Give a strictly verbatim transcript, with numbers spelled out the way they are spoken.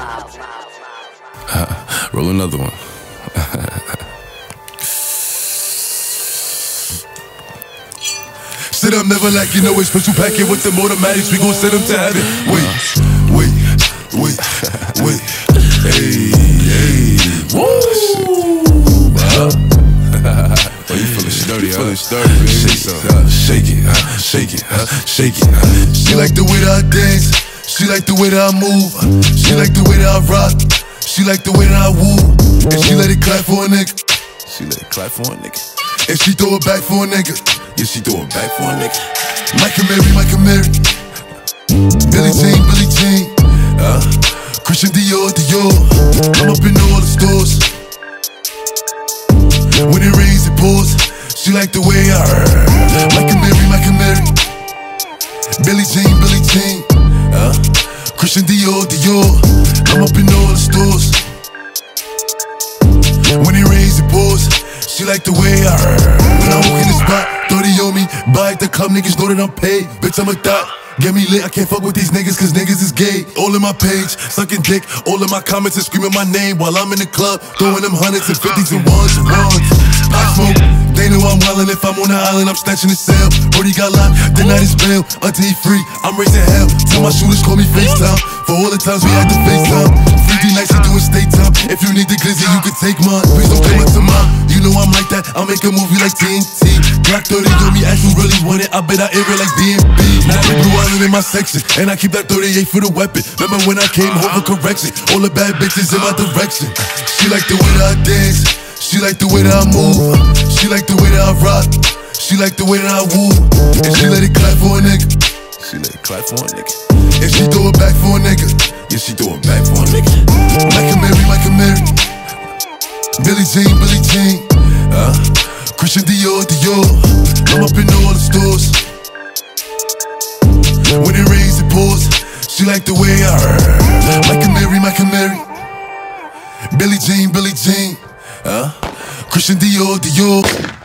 Roll another one. Sit up, never like you know it's special packet with them automatics. We gon' send them to heaven. Wait, wait, wait, wait. Hey, hey, woo! Oh, you feeling sturdy, You huh? feeling sturdy, baby. Shake it, huh? Shake it, huh? Shake it, huh? Shake it, huh? She like the way that I dance. She like the way that I move. She like the way that I rock. She like the way that I woo. And she let it clap for a nigga. She let it clap for a nigga. And she throw it back for a nigga. Yeah, she throw it back for a nigga. Michael Mary, Michael Mary. Billie Jean, Billie Jean. Uh, Christian Dior, Dior. I'm up in all the stores. When it rains, it pours. She like the way I heard. Michael Mary, Michael Mary. Billie Jean, Billie Jean. Uh, Christian Dior, Dior. I'm up in all the stores. When it rains, it pours. She like the way I heard. When I walk in the spot, thirty on me. Buy at the club, niggas know that I'm paid. Bitch, I'm a thot. Get me lit, I can't fuck with these niggas cause niggas is gay. All in my page, sucking dick. All in my comments and screaming my name while I'm in the club, throwing them hundreds and fifties and ones and ones. I smoke, they know I'm wildin'. If I'm on the island, I'm snatching the cell. Brody got locked, the night is bail. Until he free, I'm raising hell. Tell my shooters call me FaceTime. For all the times we had to FaceTime. three D nights, you doing state time. If you need the glizzy, you can take mine. Please don't come up to mine. You know I'm like that, I'll make a movie like T N T. Glock thirty on me, ask who really want it. I bet I air it like D M B. Now the blue island in my section, and I keep that thirty-eight for the weapon. Remember when I came home for correction? All the bad bitches in my direction. She like the way that I dance. She like the way that I move. She like the way that I rock. She like the way that I woo. And she let it clap for a nigga. She let it clap for a nigga. And she throw it back for a nigga. Yeah, she throw it back for a nigga. Michael Mary, Michael Mary. Billie Jean, Billie Jean. Uh, Christian Dior, Dior. I'm up in all the stores. When it rains, it pours. She like the way I heard. Michael Mary, Michael Mary. Billie Jean, Billie Jean. Uh, Christian Dior, Dior.